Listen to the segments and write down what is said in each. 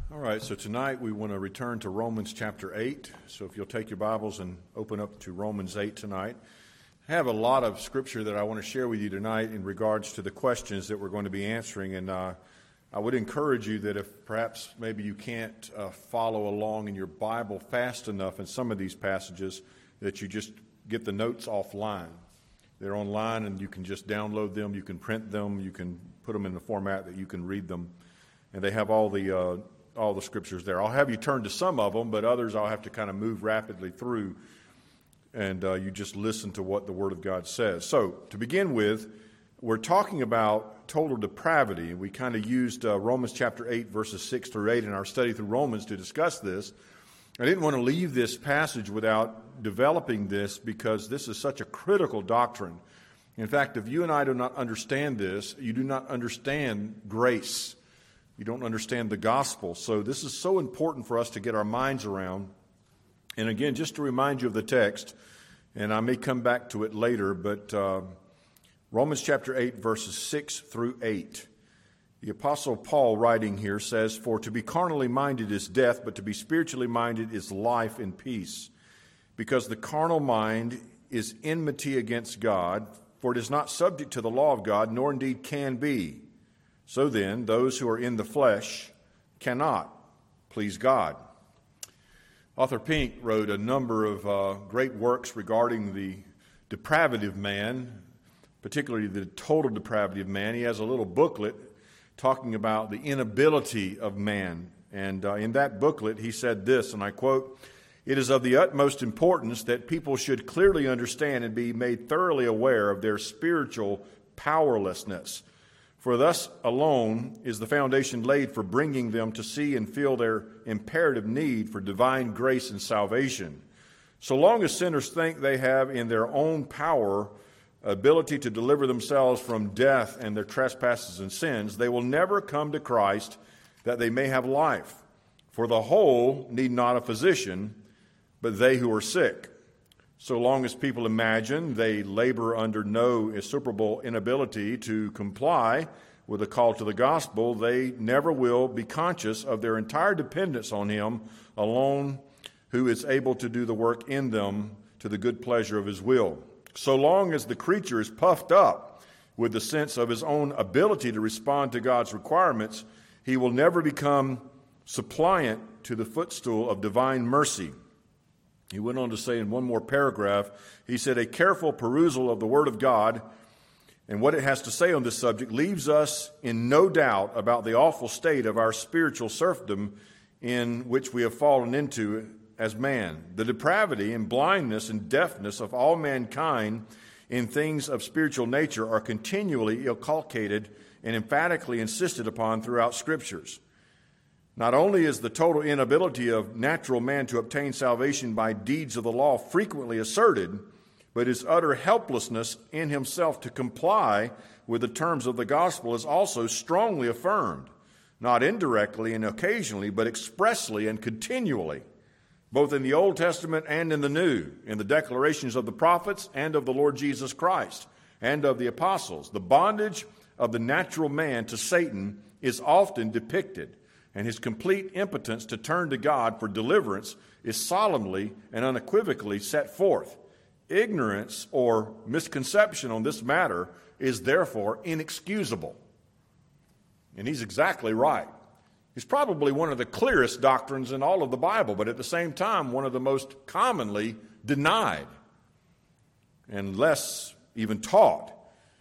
All right, so tonight we want to return to Romans chapter 8. So if you'll take your Bibles and open up to Romans 8 tonight. I have a lot of scripture that I want to share with you tonight in regards to the questions that we're going to be answering. And I would encourage you that if perhaps maybe you can't follow along in your Bible fast enough in some of these passages, that you just get the notes offline. They're online and you can just download them, you can print them, you can put them in the format that you can read them. And they have all the scriptures there. I'll have you turn to some of them, but others I'll have to kind of move rapidly through, and you just listen to what the Word of God says. So, to begin with, we're talking about total depravity. We kind of used Romans chapter 8, verses 6 through 8 in our study through Romans to discuss this. I didn't want to leave this passage without developing this because this is such a critical doctrine. In fact, if you and I do not understand this, you do not understand grace. You don't understand the gospel. So this is so important for us to get our minds around. And again, just to remind you of the text, and I may come back to it later, but Romans chapter 8, verses 6 through 8. The Apostle Paul writing here says, "For to be carnally minded is death, but to be spiritually minded is life and peace. Because the carnal mind is enmity against God, for it is not subject to the law of God, nor indeed can be. So then, those who are in the flesh cannot please God." Arthur Pink wrote a number of great works regarding the depravity of man, particularly the total depravity of man. He has a little booklet talking about the inability of man. And in that booklet, he said this, and I quote, "It is of the utmost importance that people should clearly understand and be made thoroughly aware of their spiritual powerlessness. For thus alone is the foundation laid for bringing them to see and feel their imperative need for divine grace and salvation. So long as sinners think they have in their own power ability to deliver themselves from death and their trespasses and sins, they will never come to Christ that they may have life. For the whole need not a physician, but they who are sick. So long as people imagine they labor under no insuperable inability to comply with the call to the gospel, they never will be conscious of their entire dependence on Him alone, who is able to do the work in them to the good pleasure of His will. So long as the creature is puffed up with the sense of his own ability to respond to God's requirements, he will never become suppliant to the footstool of divine mercy." He went on to say in one more paragraph, he said, "A careful perusal of the Word of God and what it has to say on this subject leaves us in no doubt about the awful state of our spiritual serfdom in which we have fallen into as man. The depravity and blindness and deafness of all mankind in things of spiritual nature are continually inculcated and emphatically insisted upon throughout Scriptures. Not only is the total inability of natural man to obtain salvation by deeds of the law frequently asserted, but his utter helplessness in himself to comply with the terms of the gospel is also strongly affirmed, not indirectly and occasionally, but expressly and continually, both in the Old Testament and in the New, in the declarations of the prophets and of the Lord Jesus Christ and of the apostles. The bondage of the natural man to Satan is often depicted, and his complete impotence to turn to God for deliverance is solemnly and unequivocally set forth. Ignorance or misconception on this matter is therefore inexcusable." And he's exactly right. It's probably one of the clearest doctrines in all of the Bible, but at the same time, one of the most commonly denied and less even taught.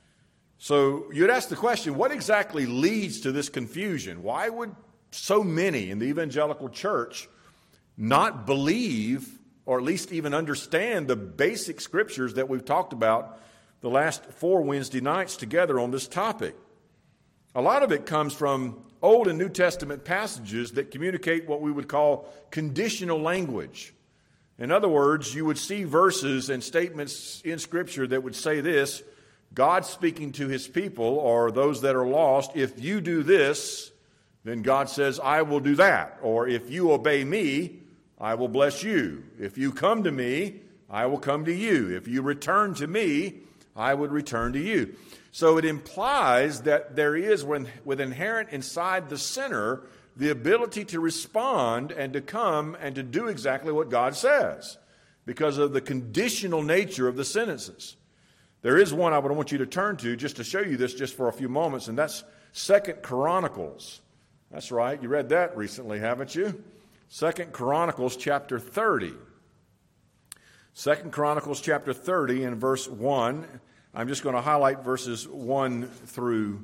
So you'd ask the question, what exactly leads to this confusion? Why would so many in the evangelical church not believe or at least even understand the basic scriptures that we've talked about the last 4 Wednesday nights together on this topic? A lot of it comes from Old and New Testament passages that communicate what we would call conditional language. In other words, you would see verses and statements in Scripture that would say this: God speaking to His people or those that are lost, if you do this, then God says, I will do that. Or if you obey me, I will bless you. If you come to me, I will come to you. If you return to me, I would return to you. So it implies that there is, with inherent inside the sinner, the ability to respond and to come and to do exactly what God says because of the conditional nature of the sentences. There is one I would want you to turn to just to show you this just for a few moments, and that's 2 Chronicles. That's right. You read that recently, haven't you? 2 Chronicles chapter 30. 2 Chronicles chapter 30 and verse 1. I'm just going to highlight verses 1 through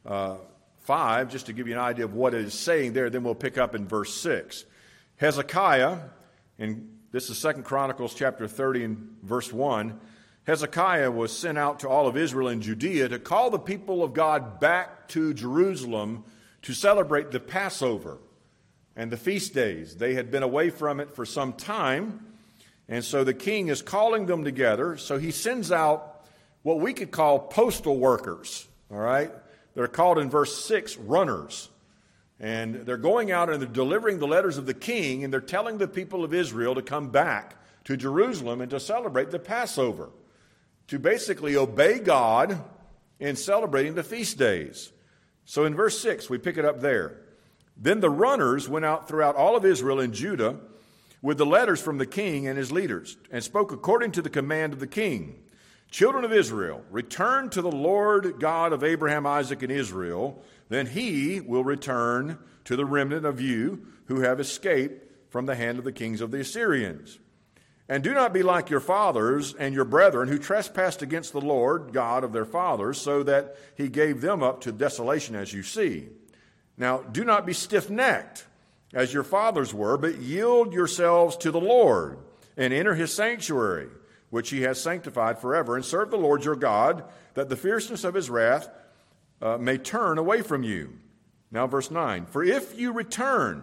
5 just to give you an idea of what it is saying there. Then we'll pick up in verse 6. Hezekiah, and this is 2 Chronicles chapter 30 and verse 1. Hezekiah was sent out to all of Israel and Judea to call the people of God back to Jerusalem to celebrate the Passover and the feast days. They had been away from it for some time, and so the king is calling them together. So he sends out what we could call postal workers, all right? They're called in verse 6 runners. And they're going out and they're delivering the letters of the king, and they're telling the people of Israel to come back to Jerusalem and to celebrate the Passover, to basically obey God in celebrating the feast days. So in verse 6, we pick it up there. Then the runners went out throughout all of Israel and Judah with the letters from the king and his leaders, and spoke according to the command of the king. Children of Israel, return to the Lord God of Abraham, Isaac, and Israel. Then he will return to the remnant of you who have escaped from the hand of the kings of the Assyrians. And do not be like your fathers and your brethren who trespassed against the Lord God of their fathers, so that he gave them up to desolation, as you see. Now, do not be stiff-necked, as your fathers were, but yield yourselves to the Lord, and enter his sanctuary, which he has sanctified forever, and serve the Lord your God, that the fierceness of his wrath may turn away from you. Now, verse 9, For if you return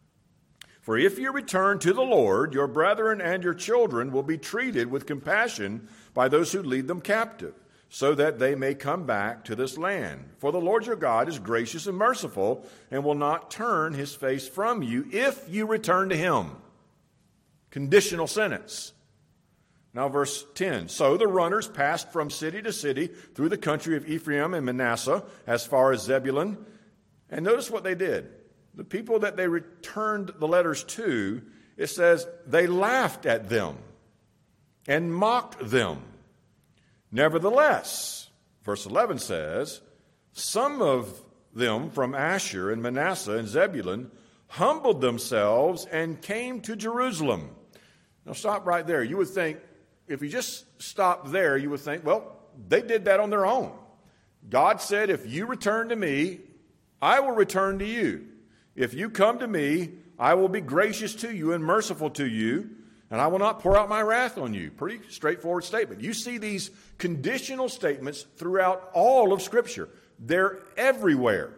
to the Lord, your brethren and your children will be treated with compassion by those who lead them captive, so that they may come back to this land. For the Lord your God is gracious and merciful, and will not turn his face from you if you return to him. Conditional sentence. Now verse 10. So the runners passed from city to city through the country of Ephraim and Manasseh as far as Zebulun. And notice what they did. The people that they returned the letters to, it says, they laughed at them and mocked them. Nevertheless, verse 11 says, some of them from Asher and Manasseh and Zebulun humbled themselves and came to Jerusalem. Now stop right there. You would think, if you just stop there, you would think, well, they did that on their own. God said, if you return to me, I will return to you. If you come to me, I will be gracious to you and merciful to you, and I will not pour out my wrath on you. Pretty straightforward statement. You see these conditional statements throughout all of Scripture. They're everywhere.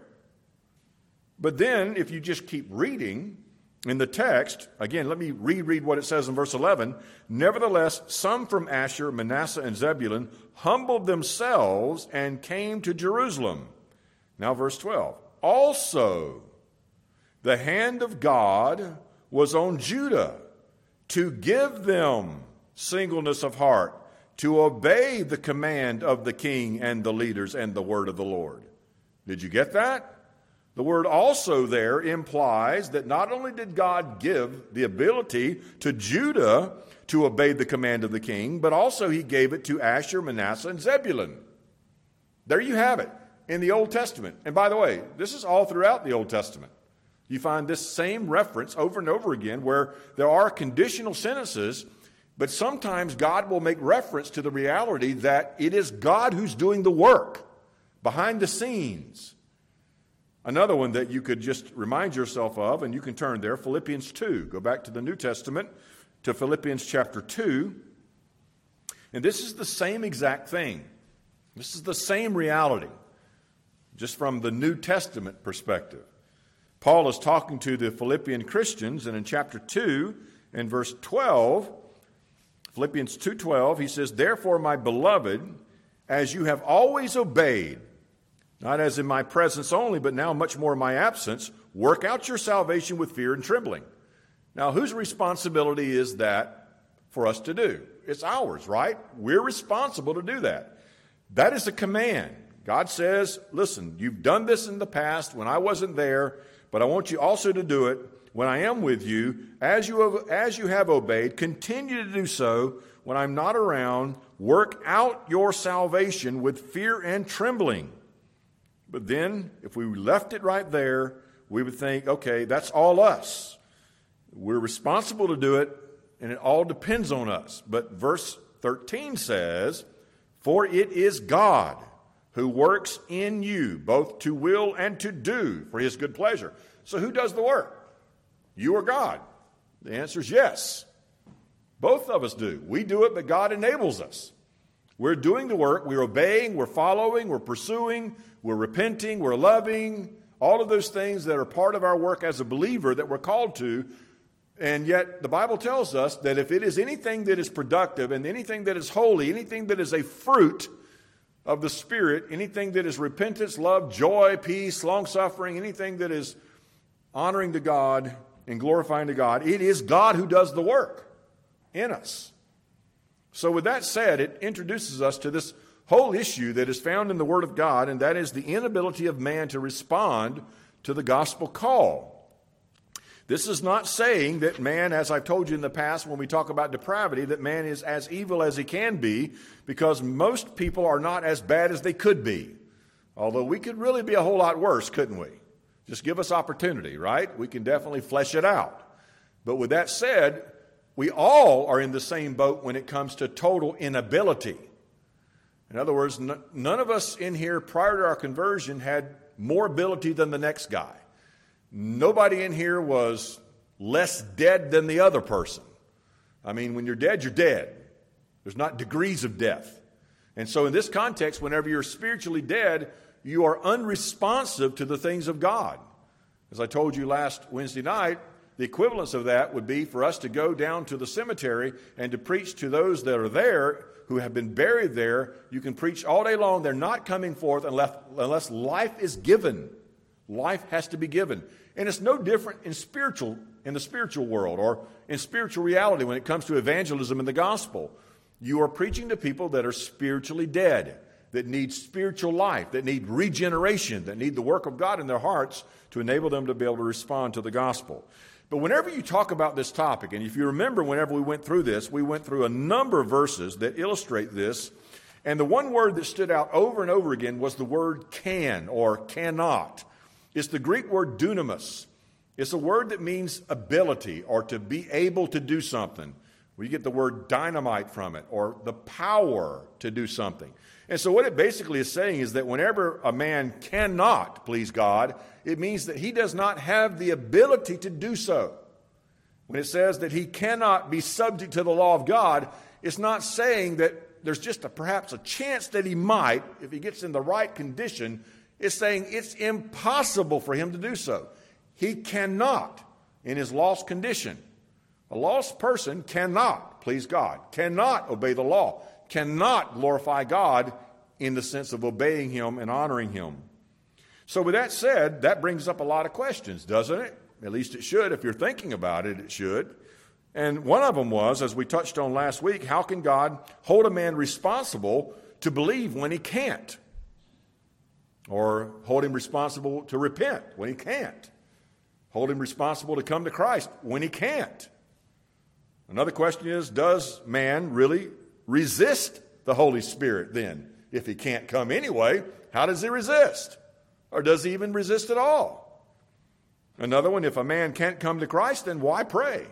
But then, if you just keep reading in the text, again, let me reread what it says in verse 11. Nevertheless, some from Asher, Manasseh, and Zebulun humbled themselves and came to Jerusalem. Now verse 12. Also, the hand of God was on Judah to give them singleness of heart, to obey the command of the king and the leaders and the word of the Lord. Did you get that? The word also there implies that not only did God give the ability to Judah to obey the command of the king, but also he gave it to Asher, Manasseh, and Zebulun. There you have it in the Old Testament. And by the way, this is all throughout the Old Testament. You find this same reference over and over again where there are conditional sentences, but sometimes God will make reference to the reality that it is God who's doing the work behind the scenes. Another one that you could just remind yourself of, and you can turn there, Philippians 2. Go back to the New Testament, to Philippians chapter 2. And this is the same exact thing. This is the same reality, just from the New Testament perspective. Paul is talking to the Philippian Christians, and in chapter 2, in verse 12, Philippians 2:12, he says, Therefore, my beloved, as you have always obeyed, not as in my presence only, but now much more in my absence, work out your salvation with fear and trembling. Now, whose responsibility is that for us to do? It's ours, right? We're responsible to do that. That is a command. God says, listen, you've done this in the past when I wasn't there, But I want you also to do it when I am with you, as you have obeyed. Continue to do so when I'm not around. Work out your salvation with fear and trembling. But then, if we left it right there, we would think, okay, that's all us. We're responsible to do it, and it all depends on us. But verse 13 says, for it is God who works in you, both to will and to do for his good pleasure. So who does the work? You or God? The answer is yes. Both of us do. We do it, but God enables us. We're doing the work. We're obeying. We're following. We're pursuing. We're repenting. We're loving. All of those things that are part of our work as a believer that we're called to. And yet the Bible tells us that if it is anything that is productive and anything that is holy, anything that is a fruit of the Spirit, anything that is repentance, love, joy, peace, long-suffering, anything that is honoring to God and glorifying to God, it is God who does the work in us. So with that said, it introduces us to this whole issue that is found in the Word of God, and that is the inability of man to respond to the gospel call. This is not saying that man, as I've told you in the past when we talk about depravity, that man is as evil as he can be, because most people are not as bad as they could be. Although we could really be a whole lot worse, couldn't we? Just give us opportunity, right? We can definitely flesh it out. But with that said, we all are in the same boat when it comes to total inability. In other words, none of us in here prior to our conversion had more ability than the next guy. Nobody in here was less dead than the other person. I mean, when you're dead, you're dead. There's not degrees of death. And so in this context, whenever you're spiritually dead, you are unresponsive to the things of God. As I told you last Wednesday night, the equivalence of that would be for us to go down to the cemetery and to preach to those that are there who have been buried there. You can preach all day long. They're not coming forth unless life is given. Life has to be given. And it's no different in the spiritual world or in spiritual reality when it comes to evangelism and the gospel. You are preaching to people that are spiritually dead, that need spiritual life, that need regeneration, that need the work of God in their hearts to enable them to be able to respond to the gospel. But whenever you talk about this topic, and if you remember whenever we went through this, we went through a number of verses that illustrate this. And the one word that stood out over and over again was the word can or cannot. It's the Greek word dunamis. It's a word that means ability or to be able to do something. We get the word dynamite from it, or the power to do something. And so what it basically is saying is that whenever a man cannot please God, it means that he does not have the ability to do so. When it says that he cannot be subject to the law of God, it's not saying that there's just perhaps a chance that he might, if he gets in the right condition. It's saying it's impossible for him to do so. He cannot in his lost condition. A lost person cannot please God, cannot obey the law, cannot glorify God in the sense of obeying him and honoring him. So with that said, that brings up a lot of questions, doesn't it? At least it should. If you're thinking about it, it should. And one of them was, as we touched on last week, how can God hold a man responsible to believe when he can't? Or hold him responsible to repent when he can't? Hold him responsible to come to Christ when he can't? Another question is, does man really resist the Holy Spirit then? If he can't come anyway, how does he resist? Or does he even resist at all? Another one, if a man can't come to Christ, then why pray?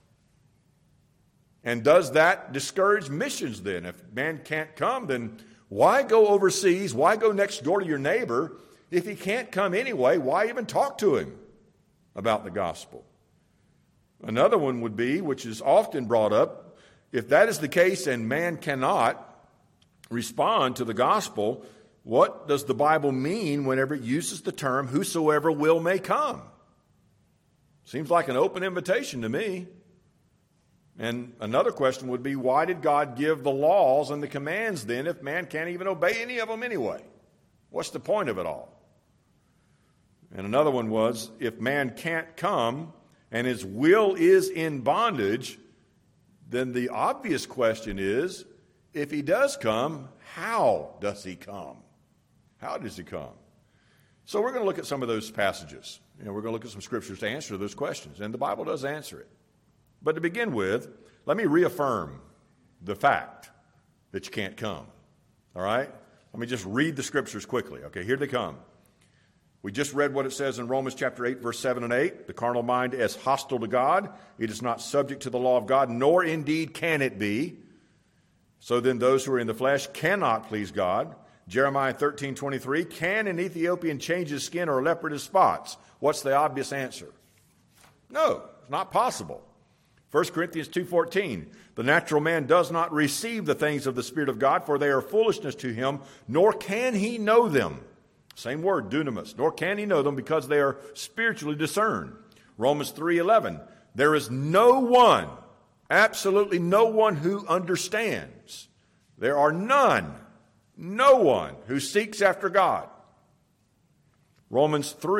And does that discourage missions then? If man can't come, then why go overseas? Why go next door to your neighbor? If he can't come anyway, why even talk to him about the gospel? Another one would be, which is often brought up, if that is the case and man cannot respond to the gospel, what does the Bible mean whenever it uses the term, whosoever will may come? Seems like an open invitation to me. And another question would be, why did God give the laws and the commands then if man can't even obey any of them anyway? What's the point of it all? And another one was, if man can't come and his will is in bondage, then the obvious question is, if he does come, how does he come? How does he come? So we're going to look at some of those passages. We're going to look at some scriptures to answer those questions, and the Bible does answer it. But to begin with, let me reaffirm the fact that you can't come. All right? Let me just read the scriptures quickly. Okay, here they come. We just read what it says in Romans chapter 8, verse 7 and 8. The carnal mind is hostile to God. It is not subject to the law of God, nor indeed can it be. So then those who are in the flesh cannot please God. Jeremiah 13:23, can an Ethiopian change his skin or a leopard his spots? What's the obvious answer? No, it's not possible. 1 Corinthians 2:14, the natural man does not receive the things of the Spirit of God, for they are foolishness to him, nor can he know them. Same word, dunamis. Nor can he know them because they are spiritually discerned. Romans 3:11, there is no one, absolutely no one who understands. There are none. No one who seeks after God. John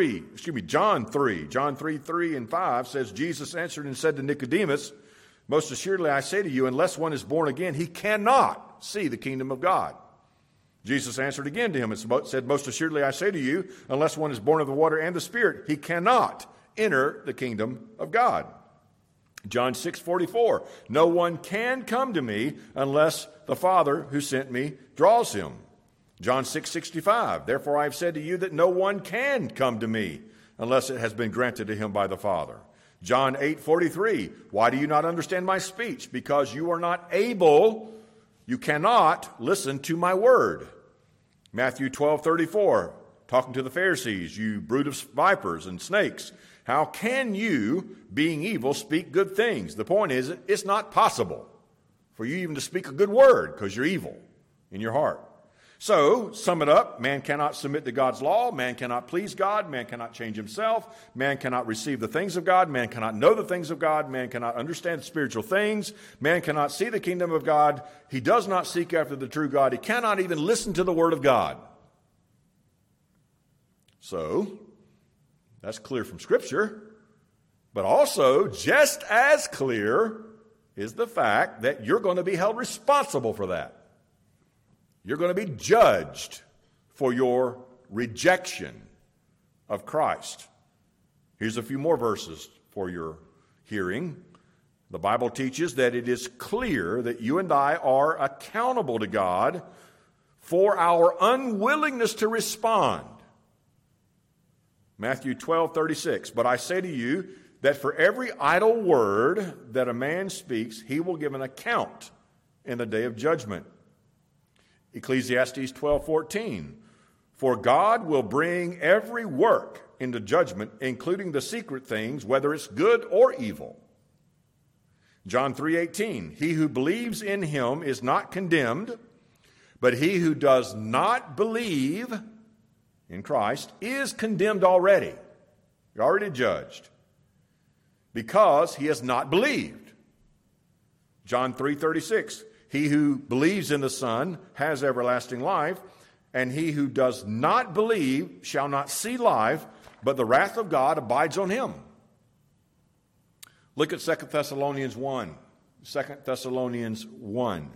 3 and 5 says, Jesus answered and said to Nicodemus, most assuredly I say to you, unless one is born again, he cannot see the kingdom of God. Jesus answered again to him and said, most assuredly I say to you, unless one is born of the water and the Spirit, he cannot enter the kingdom of God. John 6:44, no one can come to me unless the Father who sent me draws him. John 6:65, therefore I have said to you that no one can come to me unless it has been granted to him by the Father. John 8:43, why do you not understand my speech? Because you are not able, you cannot listen to my word. Matthew 12:34, talking to the Pharisees, you brood of vipers and snakes, how can you, being evil, speak good things? The point is, it's not possible for you even to speak a good word because you're evil in your heart. So, sum it up, man cannot submit to God's law, man cannot please God, man cannot change himself, man cannot receive the things of God, man cannot know the things of God, man cannot understand spiritual things, man cannot see the kingdom of God, he does not seek after the true God, he cannot even listen to the word of God. So, that's clear from Scripture, but also just as clear is the fact that you're going to be held responsible for that. You're going to be judged for your rejection of Christ. Here's a few more verses for your hearing. The Bible teaches that it is clear that you and I are accountable to God for our unwillingness to respond. Matthew 12:36, but I say to you that for every idle word that a man speaks, he will give an account in the day of judgment. Ecclesiastes 12:14, for God will bring every work into judgment, including the secret things, whether it's good or evil. John 3:18, he who believes in him is not condemned, but he who does not believe in Christ is condemned already. You're already judged because he has not believed. John 3:36, he who believes in the Son has everlasting life, and he who does not believe shall not see life, but the wrath of God abides on him. Look at 2 Thessalonians 1. 2 Thessalonians 1,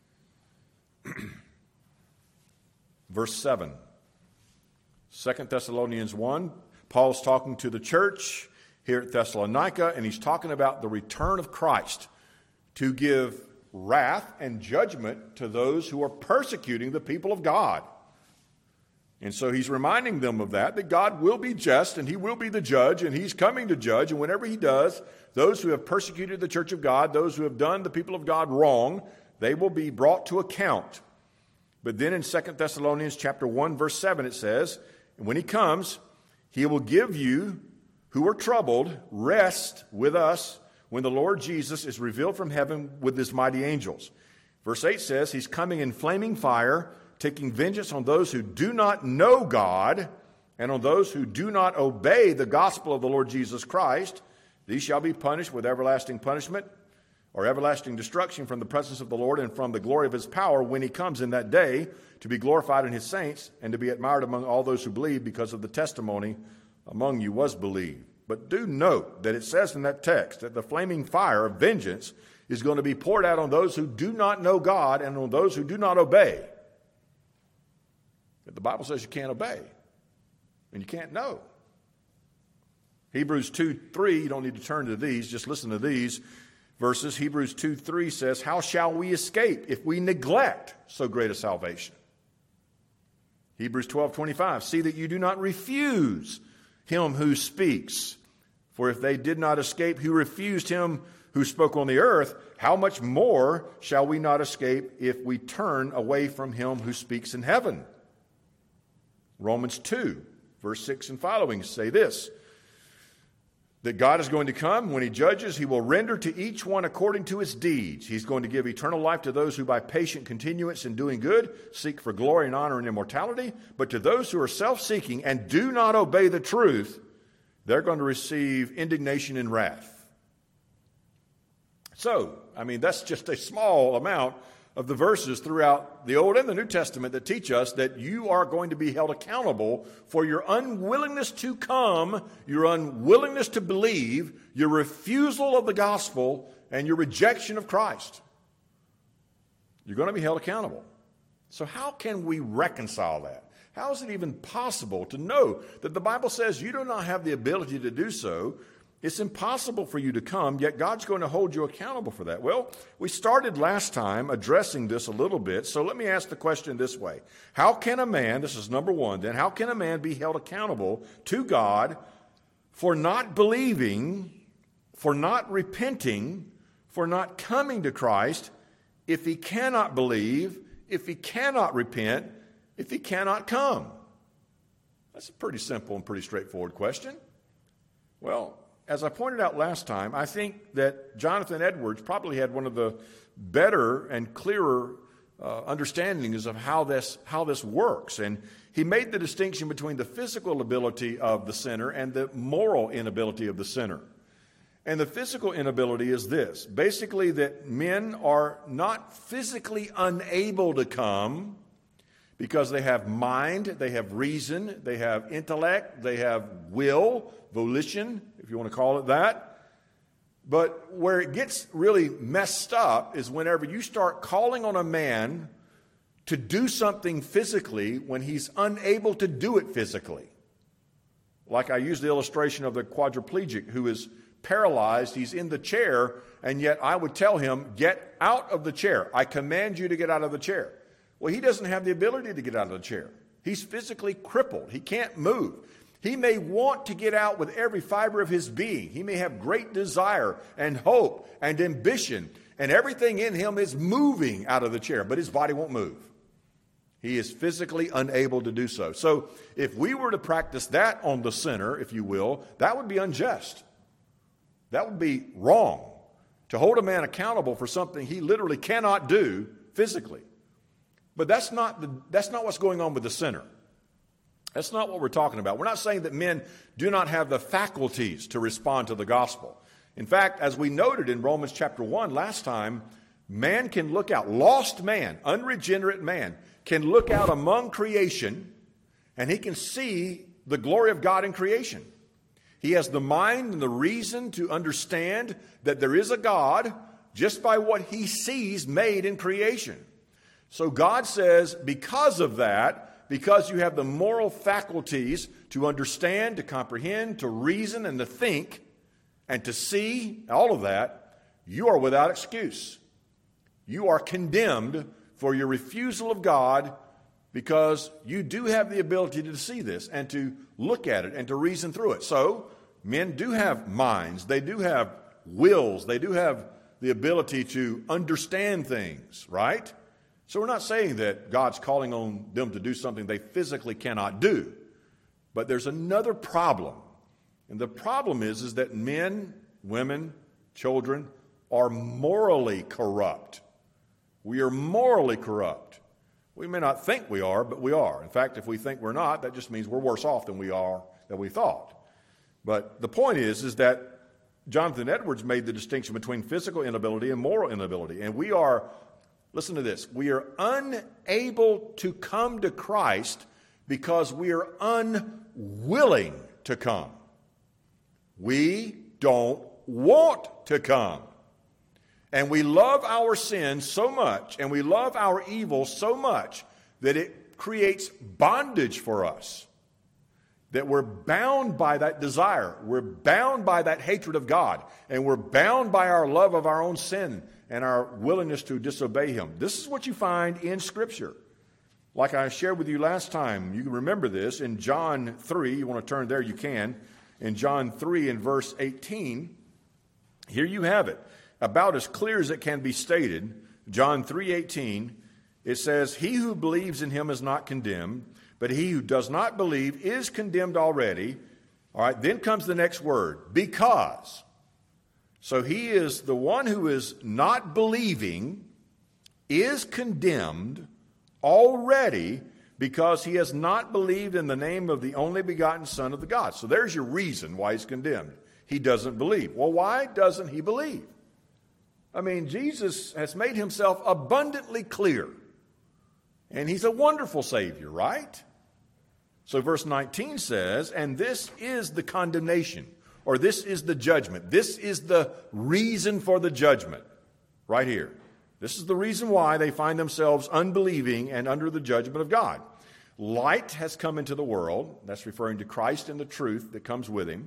verse 7. 2 Thessalonians 1, Paul's talking to the church here at Thessalonica, and he's talking about the return of Christ to give wrath and judgment to those who are persecuting the people of God. And so he's reminding them of that God will be just, and he will be the judge, and he's coming to judge, and whenever he does, those who have persecuted the church of God, those who have done the people of God wrong, they will be brought to account. But then in 2 Thessalonians chapter 1, verse 7, it says, and when he comes, he will give you who are troubled rest with us when the Lord Jesus is revealed from heaven with his mighty angels. Verse 8 says, he's coming in flaming fire, taking vengeance on those who do not know God and on those who do not obey the gospel of the Lord Jesus Christ. These shall be punished with everlasting punishment or everlasting destruction from the presence of the Lord and from the glory of his power when he comes in that day to be glorified in his saints and to be admired among all those who believe because of the testimony among you was believed. But do note that it says in that text that the flaming fire of vengeance is going to be poured out on those who do not know God and on those who do not obey. But the Bible says you can't obey and you can't know. Hebrews 2:3, you don't need to turn to these, just listen to these verses. Hebrews 2:3 says, how shall we escape if we neglect so great a salvation? Hebrews 12:25, see that you do not refuse him who speaks. For if they did not escape who refused him who spoke on the earth, how much more shall we not escape if we turn away from him who speaks in heaven? Romans 2, verse 6 and following say this, that God is going to come. When he judges, he will render to each one according to his deeds. He's going to give eternal life to those who by patient continuance in doing good seek for glory and honor and immortality. But to those who are self-seeking and do not obey the truth, they're going to receive indignation and wrath. So, that's just a small amount of the verses throughout the Old and the New Testament that teach us that you are going to be held accountable for your unwillingness to come, your unwillingness to believe, your refusal of the gospel, and your rejection of Christ. You're going to be held accountable. So how can we reconcile that? How is it even possible to know that the Bible says you do not have the ability to do so? It's impossible for you to come, yet God's going to hold you accountable for that. Well, we started last time addressing this a little bit, so let me ask the question this way. How can a man, this is number one then, how can a man be held accountable to God for not believing, for not repenting, for not coming to Christ, if he cannot believe, if he cannot repent, if he cannot come? That's a pretty simple and pretty straightforward question. Well, as I pointed out last time, I think that Jonathan Edwards probably had one of the better and clearer understandings of how this works. And he made the distinction between the physical ability of the sinner and the moral inability of the sinner. And the physical inability is this, basically that men are not physically unable to come because they have mind, they have reason, they have intellect, they have will, volition, if you want to call it that. But where it gets really messed up is whenever you start calling on a man to do something physically when he's unable to do it physically. Like I used the illustration of the quadriplegic who is paralyzed, he's in the chair, and yet I would tell him, get out of the chair. I command you to get out of the chair. Well, he doesn't have the ability to get out of the chair. He's physically crippled. He can't move. He may want to get out with every fiber of his being. He may have great desire and hope and ambition, and everything in him is moving out of the chair, but his body won't move. He is physically unable to do so. So if we were to practice that on the sinner, if you will, that would be unjust. That would be wrong, to hold a man accountable for something he literally cannot do physically. But that's not what's going on with the sinner. That's not what we're talking about. We're not saying that men do not have the faculties to respond to the gospel. In fact, as we noted in Romans chapter 1 last time, man can look out, lost man, unregenerate man, can look out among creation, and he can see the glory of God in creation. He has the mind and the reason to understand that there is a God just by what he sees made in creation. So God says, because of that, because you have the moral faculties to understand, to comprehend, to reason, and to think, and to see, all of that, you are without excuse. You are condemned for your refusal of God because you do have the ability to see this and to look at it and to reason through it. So, men do have minds. They do have wills. They do have the ability to understand things, right? So we're not saying that God's calling on them to do something they physically cannot do. But there's another problem. And the problem is that men, women, children are morally corrupt. We are morally corrupt. We may not think we are, but we are. In fact, if we think we're not, that just means we're worse off than we thought. But the point is that Jonathan Edwards made the distinction between physical inability and moral inability. And we are, listen to this, we are unable to come to Christ because we are unwilling to come. We don't want to come. And we love our sin so much, and we love our evil so much, that it creates bondage for us. that we're bound by that desire. We're bound by that hatred of God. And we're bound by our love of our own sin and our willingness to disobey Him. This is what you find in Scripture. Like I shared with you last time, you can remember this in John 3. You want to turn there, you can. In John 3 in verse 18, here you have it. About as clear as it can be stated, John 3:18, it says, "He who believes in Him is not condemned, but he who does not believe is condemned already." All right, then comes the next word, because. So he is the one who is not believing is condemned already because he has not believed in the name of the only begotten Son of the God. So there's your reason why he's condemned. He doesn't believe. Well, why doesn't he believe? I mean, Jesus has made himself abundantly clear. And he's a wonderful Savior, right? So verse 19 says, "And this is the condemnation," or this is the judgment. This is the reason for the judgment, right here. This is the reason why they find themselves unbelieving and under the judgment of God. Light has come into the world. That's referring to Christ and the truth that comes with him.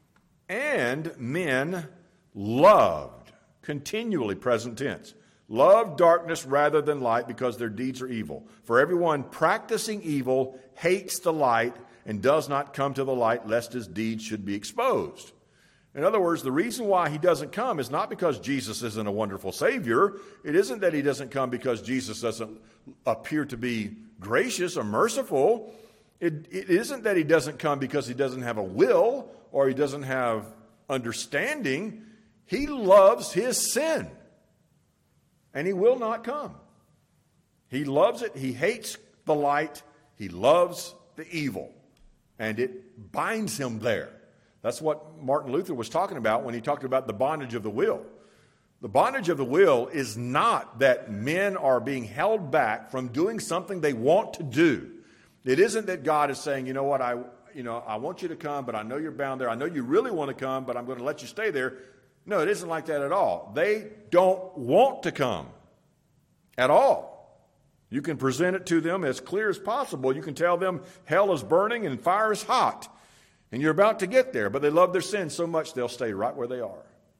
And men loved, continually present tense, loved darkness rather than light because their deeds are evil. For everyone practicing evil hates the light and does not come to the light lest his deeds should be exposed. In other words, the reason why he doesn't come is not because Jesus isn't a wonderful Savior. It isn't that he doesn't come because Jesus doesn't appear to be gracious or merciful. It isn't that he doesn't come because he doesn't have a will or he doesn't have understanding. He loves his sin, and he will not come. He loves it. He hates the light. He loves the evil, and it binds him there. That's what Martin Luther was talking about when he talked about the bondage of the will. The bondage of the will is not that men are being held back from doing something they want to do. It isn't that God is saying, you know what, I want you to come, but I know you're bound there. I know you really want to come, but I'm going to let you stay there. No, it isn't like that at all. They don't want to come at all. You can present it to them as clear as possible. You can tell them hell is burning and fire is hot. And you're about to get there, but they love their sin so much they'll stay right where they are.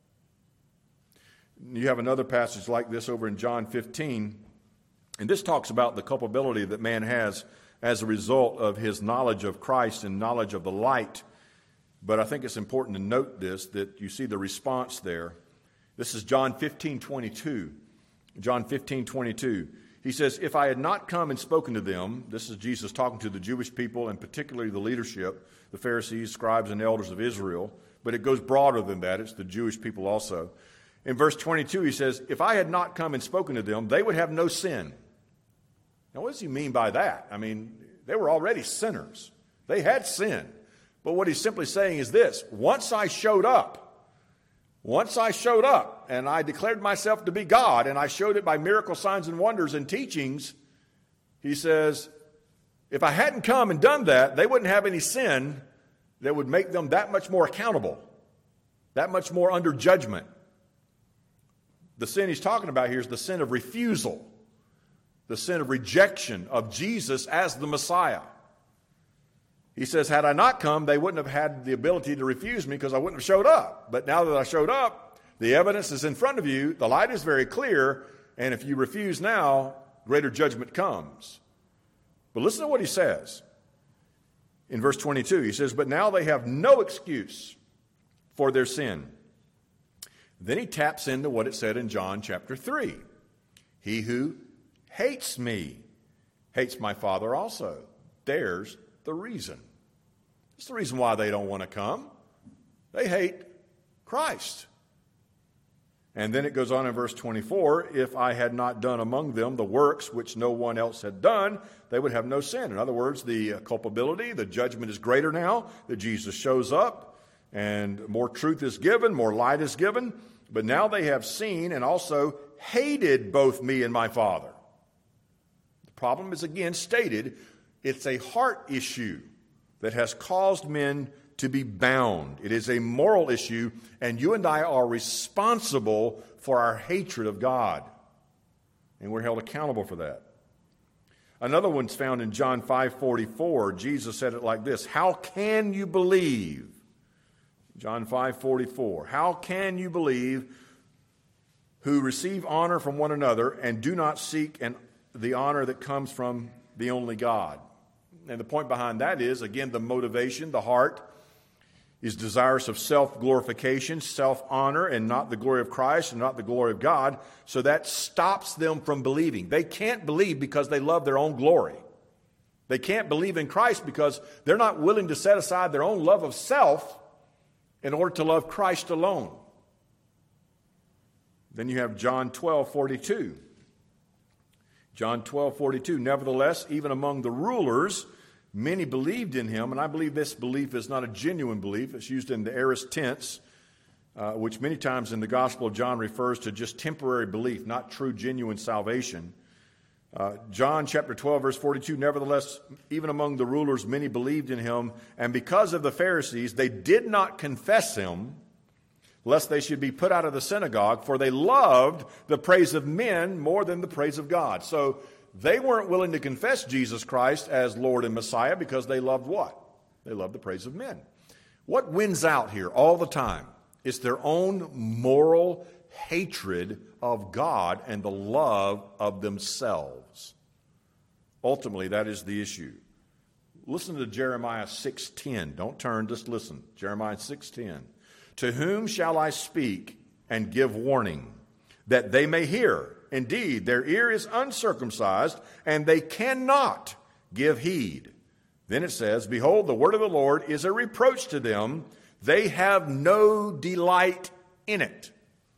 You have another passage like this over in John 15, and this talks about the culpability that man has as a result of his knowledge of Christ and knowledge of the light. But I think it's important to note this, that you see the response there. This is John 15:22. John 15:22. He says, "If I had not come and spoken to them," this is Jesus talking to the Jewish people and particularly the leadership, the Pharisees, scribes, and elders of Israel, but it goes broader than that. It's the Jewish people also. In verse 22, he says, "If I had not come and spoken to them, they would have no sin." Now, what does he mean by that? I mean, they were already sinners. They had sin. But what he's simply saying is this: once I showed up and I declared myself to be God, and I showed it by miracle signs and wonders and teachings, he says, if I hadn't come and done that, they wouldn't have any sin that would make them that much more accountable, that much more under judgment. The sin he's talking about here is the sin of refusal, the sin of rejection of Jesus as the Messiah. He says, had I not come, they wouldn't have had the ability to refuse me because I wouldn't have showed up. But now that I showed up, the evidence is in front of you, the light is very clear, and if you refuse now, greater judgment comes. But listen to what he says. In verse 22, he says, "But now they have no excuse for their sin." Then he taps into what it said in John chapter 3. "He who hates me hates my Father also." There's the reason. It's the reason why they don't want to come. They hate Christ. And then it goes on in verse 24, "If I had not done among them the works which no one else had done, they would have no sin." In other words, the culpability, the judgment is greater now that Jesus shows up, and more truth is given, more light is given. But now they have seen and also hated both me and my Father. The problem is again stated. It's a heart issue that has caused men to be bound. It is a moral issue, and you and I are responsible for our hatred of God. And we're held accountable for that. Another one's found in John 5:44. Jesus said it like this: how can you believe? John 5:44. How can you believe who receive honor from one another and do not seek the honor that comes from the only God? And the point behind that is, again, the motivation, the heart is desirous of self-glorification, self-honor, and not the glory of Christ and not the glory of God. So that stops them from believing. They can't believe because they love their own glory. They can't believe in Christ because they're not willing to set aside their own love of self in order to love Christ alone. Then you have John 12:42. John 12:42. Nevertheless, even among the rulers, many believed in him, and I believe this belief is not a genuine belief. It's used in the aorist tense, which many times in the Gospel of John refers to just temporary belief, not true, genuine salvation. John chapter 12, verse 42, nevertheless, even among the rulers, many believed in him, and because of the Pharisees, they did not confess him, lest they should be put out of the synagogue, for they loved the praise of men more than the praise of God. So they weren't willing to confess Jesus Christ as Lord and Messiah because they loved what? They loved the praise of men. What wins out here all the time? It's their own moral hatred of God and the love of themselves. Ultimately, that is the issue. Listen to Jeremiah 6:10. Don't turn, just listen. Jeremiah 6:10. To whom shall I speak and give warning, that they may hear? Indeed, their ear is uncircumcised, and they cannot give heed. Then it says, behold, the word of the Lord is a reproach to them. They have no delight in it.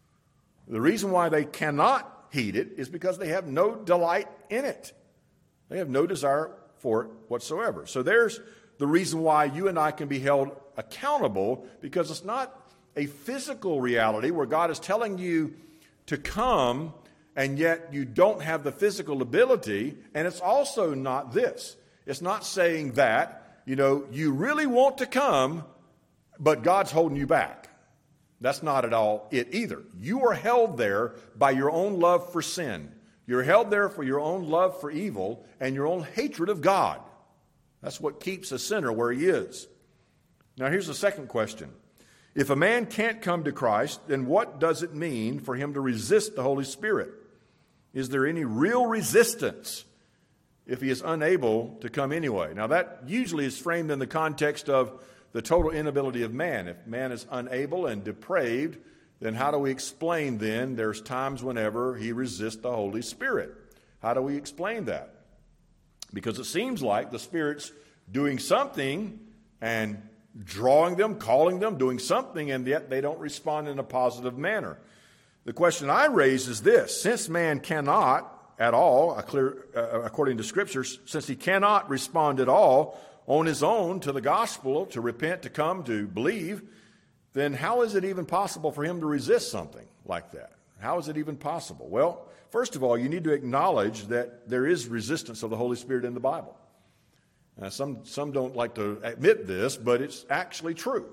The reason why they cannot heed it is because they have no delight in it. They have no desire for it whatsoever. So there's the reason why you and I can be held accountable, because it's not a physical reality where God is telling you to come and yet you don't have the physical ability. And it's also not this. It's not saying that, you really want to come, but God's holding you back. That's not at all it either. You are held there by your own love for sin. You're held there for your own love for evil and your own hatred of God. That's what keeps a sinner where he is. Now here's the second question. If a man can't come to Christ, then what does it mean for him to resist the Holy Spirit? Is there any real resistance if he is unable to come anyway? Now that usually is framed in the context of the total inability of man. If man is unable and depraved, then how do we explain then there's times whenever he resists the Holy Spirit? How do we explain that? Because it seems like the Spirit's doing something and drawing them, calling them, doing something, and yet they don't respond in a positive manner. The question I raise is this: since man cannot at all, according to Scriptures, since he cannot respond at all on his own to the gospel, to repent, to come, to believe, then how is it even possible for him to resist something like that? How is it even possible? Well, first of all, you need to acknowledge that there is resistance of the Holy Spirit in the Bible. Now, some don't like to admit this, but it's actually true.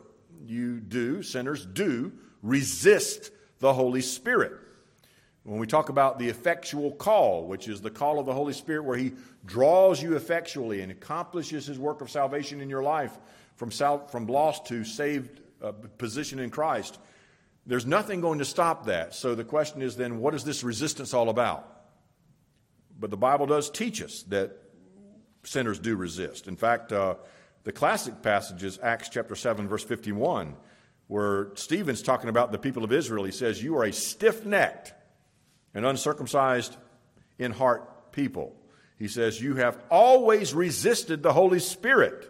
Sinners do resist the Holy Spirit. When we talk about the effectual call, which is the call of the Holy Spirit where he draws you effectually and accomplishes his work of salvation in your life from lost to saved position in Christ, there's nothing going to stop that. So the question is then, what is this resistance all about? But the Bible does teach us that sinners do resist. In fact, the classic passage is Acts chapter 7, verse 51, where Stephen's talking about the people of Israel. He says, you are a stiff-necked and uncircumcised in heart people. He says, you have always resisted the Holy Spirit.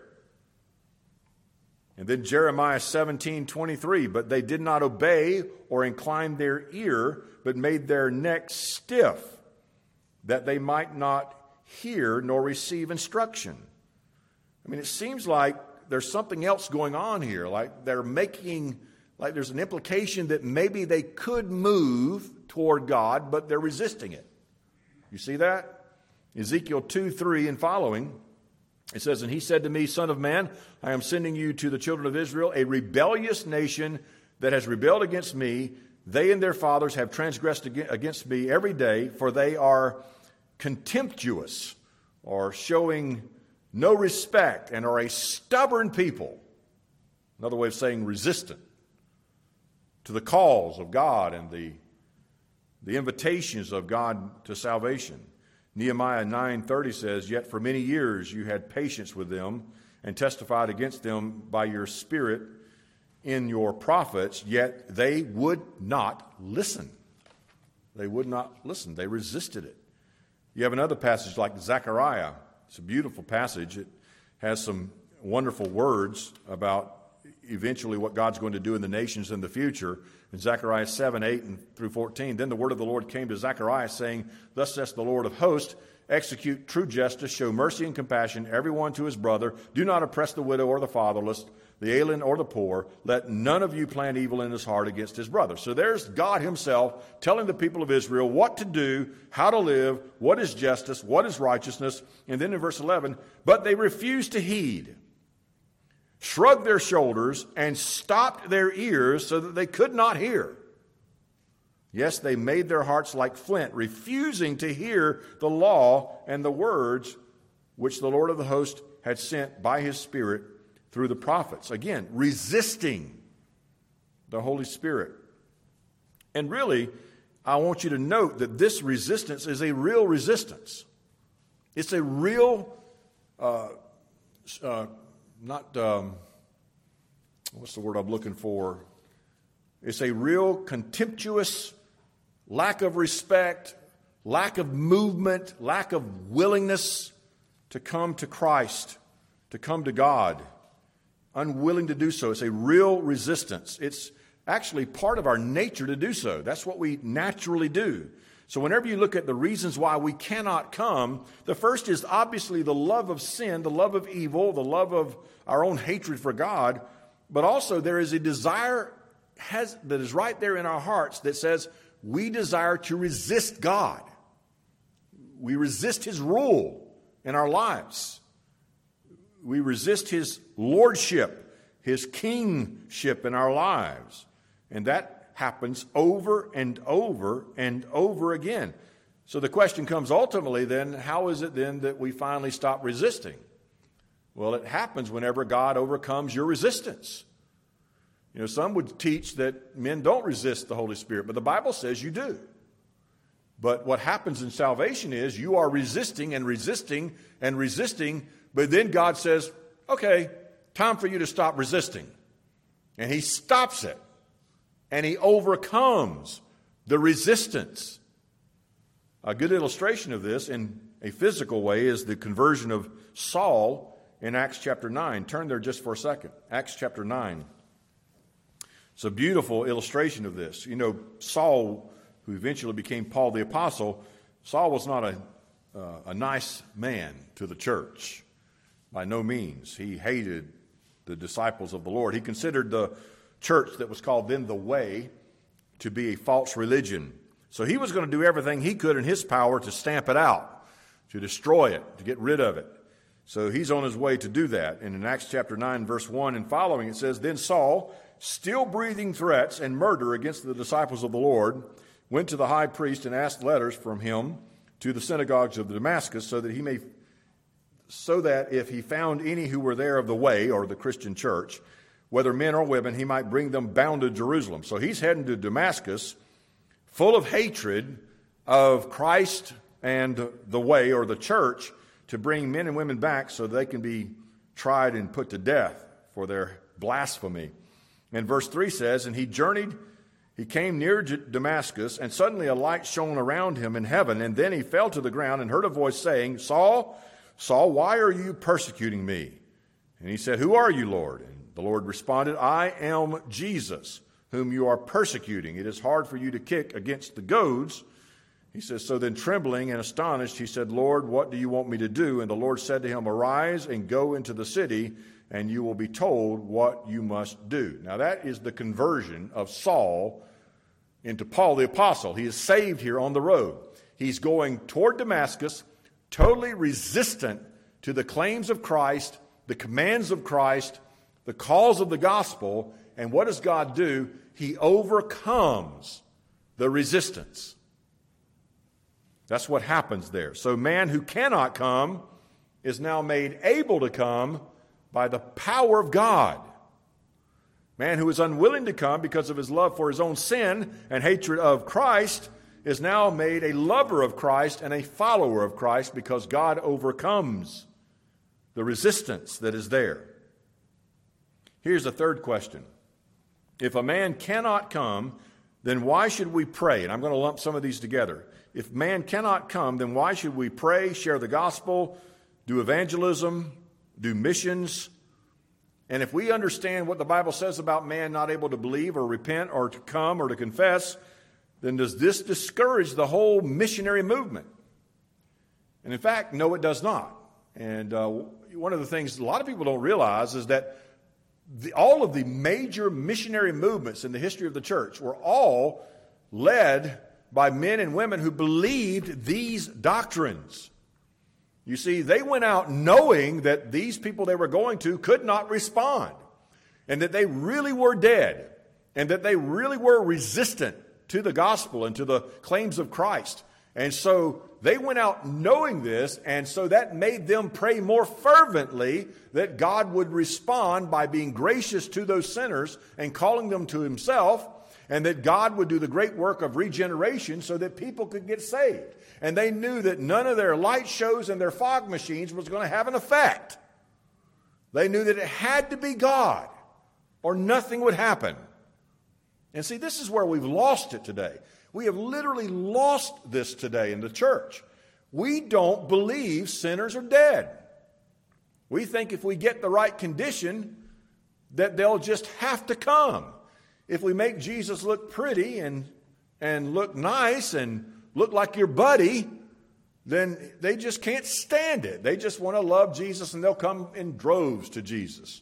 And then Jeremiah 17:23, but they did not obey or incline their ear, but made their neck stiff, that they might not hear nor receive instruction. I mean, it seems like there's something else going on here, like there's an implication that maybe they could move toward God, but they're resisting it. You see that? Ezekiel 2:3 and following, it says, and he said to me, Son of man, I am sending you to the children of Israel, a rebellious nation that has rebelled against me. They and their fathers have transgressed against me every day, for they are contemptuous are showing no respect and are a stubborn people. Another way of saying resistant to the calls of God and the invitations of God to salvation. Nehemiah 9:30 says, "Yet for many years you had patience with them and testified against them by your spirit in your prophets, yet they would not listen." They would not listen. They resisted it. You have another passage like Zechariah. It's a beautiful passage. It has some wonderful words about eventually what God's going to do in the nations in the future. In Zechariah 7:8 through 14, "Then the word of the Lord came to Zechariah, saying, Thus says the Lord of hosts, execute true justice, show mercy and compassion, everyone to his brother. Do not oppress the widow or the fatherless, the alien or the poor. Let none of you plan evil in his heart against his brother." So there's God himself telling the people of Israel what to do, how to live, what is justice, what is righteousness. And then in verse 11, "But they refused to heed, shrugged their shoulders, and stopped their ears so that they could not hear. Yes, they made their hearts like flint, refusing to hear the law and the words which the Lord of the host had sent by his Spirit through the prophets." Again, resisting the Holy Spirit. And really, I want you to note that this resistance is a real resistance. It's a real, what's the word I'm looking for? It's a real contemptuous lack of respect, lack of movement, lack of willingness to come to Christ, to come to God. Unwilling to do so. It's a real resistance. It's actually part of our nature to do so. That's what we naturally do. So whenever you look at the reasons why we cannot come, the first is obviously the love of sin, the love of evil, the love of our own hatred for God. But also there is a desire that is right there in our hearts that says we desire to resist God. We resist his rule in our lives. We resist his lordship, his kingship in our lives. And that happens over and over and over again. So the question comes ultimately then, how is it then that we finally stop resisting? Well, it happens whenever God overcomes your resistance. You know, some would teach that men don't resist the Holy Spirit, but the Bible says you do. But what happens in salvation is you are resisting and resisting and resisting, but then God says, okay, time for you to stop resisting. And he stops it. And he overcomes the resistance. A good illustration of this in a physical way is the conversion of Saul in Acts chapter 9. Turn there just for a second. Acts chapter 9. It's a beautiful illustration of this. You know, Saul, who eventually became Paul the Apostle, Saul was not a nice man to the church. By no means. He hated the disciples of the Lord. He considered the church that was called then the Way to be a false religion. So he was going to do everything he could in his power to stamp it out, to destroy it, to get rid of it. So he's on his way to do that. And in Acts chapter 9, verse 1 and following, it says, "Then Saul, still breathing threats and murder against the disciples of the Lord, went to the high priest and asked letters from him to the synagogues of Damascus, so that if he found any who were there of the way," or the Christian church, "whether men or women, he might bring them bound to Jerusalem." So he's heading to Damascus full of hatred of Christ and the way, or the church, to bring men and women back so they can be tried and put to death for their blasphemy. And verse 3 says, "And he came near Damascus, and suddenly a light shone around him in heaven, and then he fell to the ground and heard a voice saying, 'Saul, Saul, why are you persecuting me?' And he said, 'Who are you, Lord?' And the Lord responded, 'I am Jesus, whom you are persecuting. It is hard for you to kick against the goads.' He says, so then trembling and astonished, he said, 'Lord, what do you want me to do?' And the Lord said to him, 'Arise and go into the city, and you will be told what you must do.'" Now that is the conversion of Saul into Paul the Apostle. He is saved here on the road. He's going toward Damascus, totally resistant to the claims of Christ, the commands of Christ, the calls of the gospel. And what does God do? He overcomes the resistance. That's what happens there. So man who cannot come is now made able to come by the power of God. Man who is unwilling to come because of his love for his own sin and hatred of Christ is now made a lover of Christ and a follower of Christ because God overcomes the resistance that is there. Here's the third question. If a man cannot come, then why should we pray? And I'm going to lump some of these together. If man cannot come, then why should we pray, share the gospel, do evangelism, do missions? And if we understand what the Bible says about man not able to believe or repent or to come or to confess, then does this discourage the whole missionary movement? And in fact, no, it does not. And one of the things a lot of people don't realize is that all of the major missionary movements in the history of the church were all led by men and women who believed these doctrines. You see, they went out knowing that these people they were going to could not respond, and that they really were dead, and that they really were resistant to the gospel and to the claims of Christ. And so they went out knowing this, and so that made them pray more fervently that God would respond by being gracious to those sinners and calling them to himself, and that God would do the great work of regeneration so that people could get saved. And they knew that none of their light shows and their fog machines was going to have an effect. They knew that it had to be God or nothing would happen. And see, this is where we've lost it today. We have literally lost this today in the church. We don't believe sinners are dead. We think if we get the right condition that they'll just have to come. If we make Jesus look pretty and look nice and look like your buddy, then they just can't stand it. They just want to love Jesus and they'll come in droves to Jesus.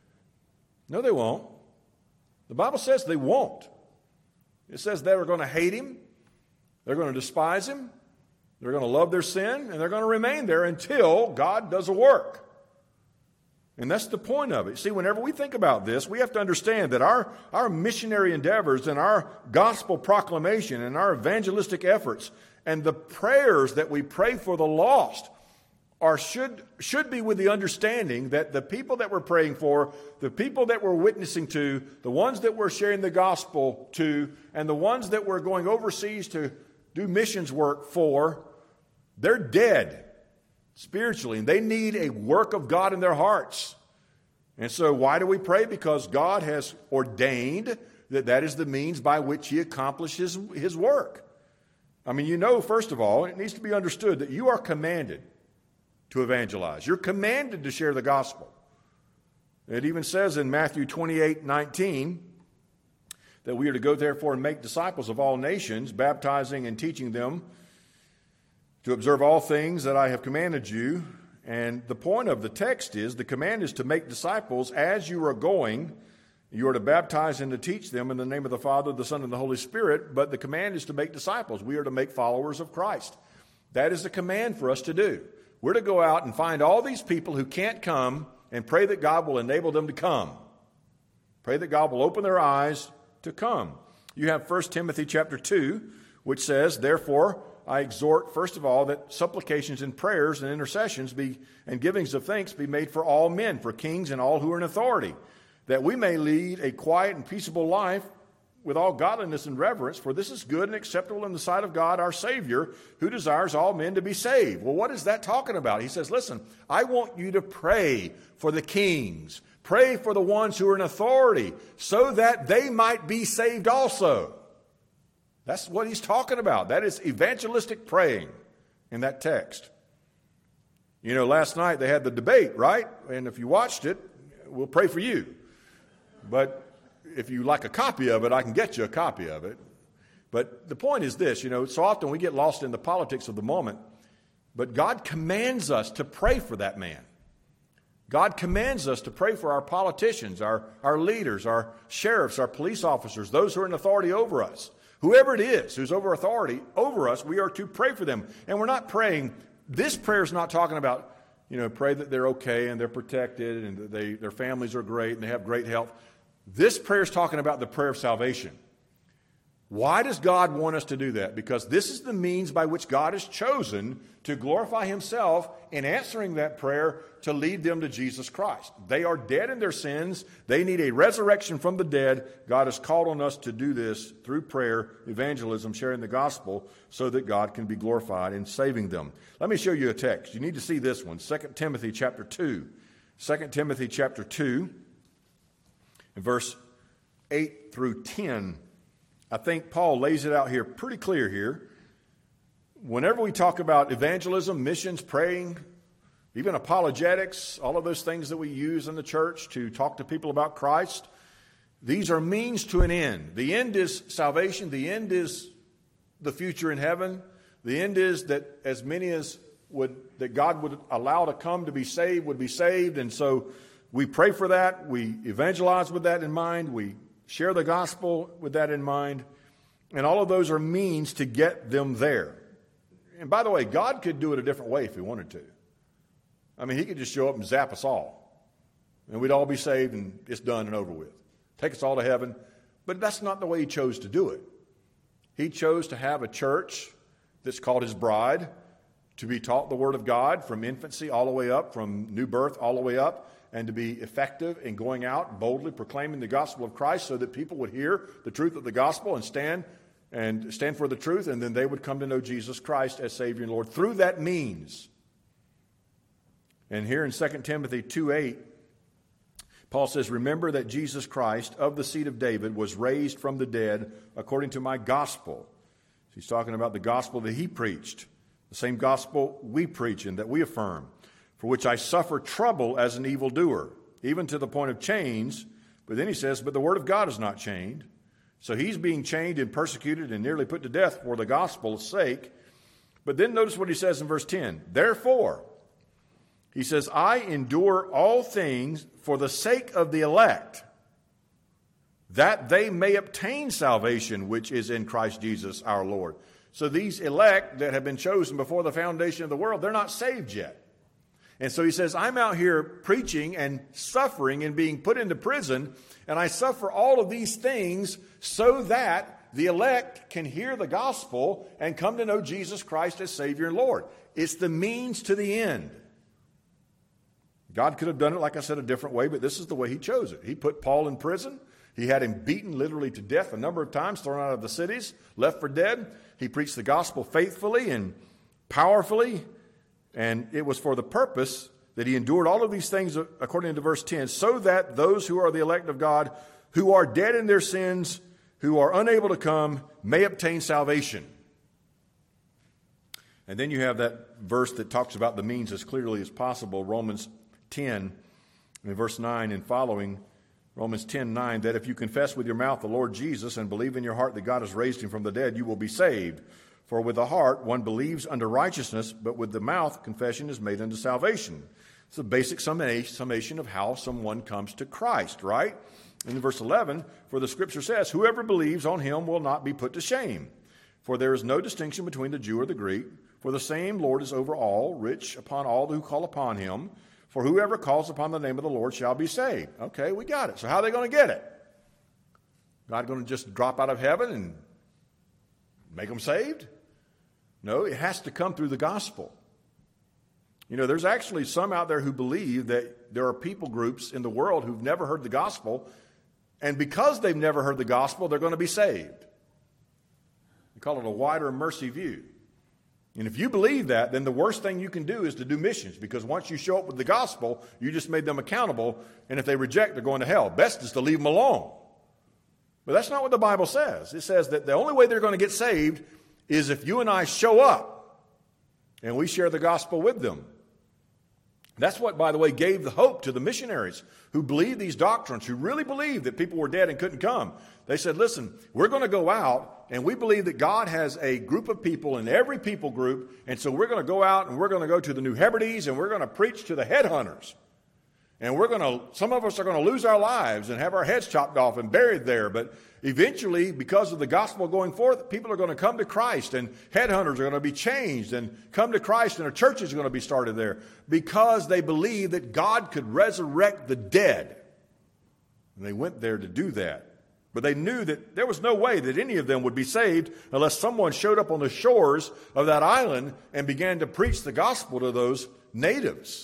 No, they won't. The Bible says they won't. It says they're going to hate him, they're going to despise him, they're going to love their sin, and they're going to remain there until God does a work. And that's the point of it. See, whenever we think about this, we have to understand that our missionary endeavors and our gospel proclamation and our evangelistic efforts and the prayers that we pray for the lost should be with the understanding that the people that we're praying for, the people that we're witnessing to, the ones that we're sharing the gospel to, and the ones that we're going overseas to do missions work for, they're dead spiritually, and they need a work of God in their hearts. And so why do we pray? Because God has ordained that is the means by which he accomplishes his work. I mean, first of all, it needs to be understood that you are commanded to evangelize. You're commanded to share the gospel. It even says in Matthew 28:19 that we are to go therefore and make disciples of all nations, baptizing and teaching them to observe all things that I have commanded you. And the point of the text is the command is to make disciples as you are going. You are to baptize and to teach them in the name of the Father, the Son, and the Holy Spirit. But the command is to make disciples. We are to make followers of Christ. That is the command for us to do. We're to go out and find all these people who can't come and pray that God will enable them to come. Pray that God will open their eyes to come. You have 1 Timothy chapter 2, which says, therefore, I exhort, first of all, that supplications and prayers and intercessions and givings of thanks be made for all men, for kings and all who are in authority, that we may lead a quiet and peaceable life with all godliness and reverence, for this is good and acceptable in the sight of God our Savior, who desires all men to be saved. Well, what is that talking about? He says, listen, I want you to pray for the kings. Pray for the ones who are in authority, so that they might be saved also. That's what he's talking about. That is evangelistic praying in that text. Last night they had the debate, right? And if you watched it, we'll pray for you. But if you like a copy of it, I can get you a copy of it. But the point is this, so often we get lost in the politics of the moment, but God commands us to pray for that man. God commands us to pray for our politicians, our leaders, our sheriffs, our police officers, those who are in authority over us. Whoever it is who's over authority over us, we are to pray for them. And we're not praying, this prayer is not talking about, pray that they're okay and they're protected and that their families are great and they have great health. This prayer is talking about the prayer of salvation. Why does God want us to do that? Because this is the means by which God has chosen to glorify himself in answering that prayer to lead them to Jesus Christ. They are dead in their sins. They need a resurrection from the dead. God has called on us to do this through prayer, evangelism, sharing the gospel, so that God can be glorified in saving them. Let me show you a text. You need to see this one, 2 Timothy chapter 2. 2 Timothy chapter 2, verse 8 through 10. I think Paul lays it out here pretty clear here. Whenever we talk about evangelism, missions, praying, even apologetics, all of those things that we use in the church to talk to people about Christ, these are means to an end. The end is salvation. The end is the future in heaven. The end is that as many as that God would allow to come to be saved would be saved. And so we pray for that. We evangelize with that in mind. We share the gospel with that in mind. And all of those are means to get them there. And by the way, God could do it a different way if he wanted to. I mean, he could just show up and zap us all. And we'd all be saved and it's done and over with. Take us all to heaven. But that's not the way he chose to do it. He chose to have a church that's called his bride, to be taught the word of God from infancy all the way up, from new birth all the way up, and to be effective in going out boldly proclaiming the gospel of Christ so that people would hear the truth of the gospel and stand for the truth, and then they would come to know Jesus Christ as Savior and Lord through that means. And here in 2 Timothy 2:8, Paul says, remember that Jesus Christ of the seed of David was raised from the dead according to my gospel. He's talking about the gospel that he preached, the same gospel we preach and that we affirm, for which I suffer trouble as an evildoer, even to the point of chains. But then he says, but the word of God is not chained. So he's being chained and persecuted and nearly put to death for the gospel's sake. But then notice what he says in verse 10. Therefore, he says, I endure all things for the sake of the elect, that they may obtain salvation which is in Christ Jesus our Lord. So these elect that have been chosen before the foundation of the world, they're not saved yet. And so he says, I'm out here preaching and suffering and being put into prison, and I suffer all of these things so that the elect can hear the gospel and come to know Jesus Christ as Savior and Lord. It's the means to the end. God could have done it, like I said, a different way, but this is the way he chose it. He put Paul in prison. He had him beaten literally to death a number of times, thrown out of the cities, left for dead. He preached the gospel faithfully and powerfully. And it was for the purpose that he endured all of these things, according to verse 10, so that those who are the elect of God, who are dead in their sins, who are unable to come, may obtain salvation. And then you have that verse that talks about the means as clearly as possible, Romans 10, in verse 9 and following, Romans 10:9, that if you confess with your mouth the Lord Jesus and believe in your heart that God has raised him from the dead, you will be saved. For with the heart one believes unto righteousness, but with the mouth confession is made unto salvation. It's a basic summation of how someone comes to Christ, right? In verse 11, for the scripture says, whoever believes on him will not be put to shame. For there is no distinction between the Jew or the Greek, for the same Lord is over all, rich upon all who call upon him. For whoever calls upon the name of the Lord shall be saved. Okay, we got it. So how are they going to get it? God going to just drop out of heaven and make them saved? No, it has to come through the gospel. You know, there's actually some out there who believe that there are people groups in the world who've never heard the gospel, and because they've never heard the gospel, they're going to be saved. We call it a wider mercy view. And if you believe that, then the worst thing you can do is to do missions, because once you show up with the gospel, you just made them accountable, and if they reject, they're going to hell. Best is to leave them alone. But that's not what the Bible says. It says that the only way they're going to get saved is if you and I show up and we share the gospel with them. That's what, by the way, gave the hope to the missionaries who believed these doctrines, who really believed that people were dead and couldn't come. They said, listen, we're going to go out, and we believe that God has a group of people in every people group, and so we're going to go out and we're going to go to the New Hebrides and we're going to preach to the headhunters. And some of us are going to lose our lives and have our heads chopped off and buried there. But eventually, because of the gospel going forth, people are going to come to Christ, and headhunters are going to be changed and come to Christ, and a church is going to be started there because they believe that God could resurrect the dead. And they went there to do that. But they knew that there was no way that any of them would be saved unless someone showed up on the shores of that island and began to preach the gospel to those natives.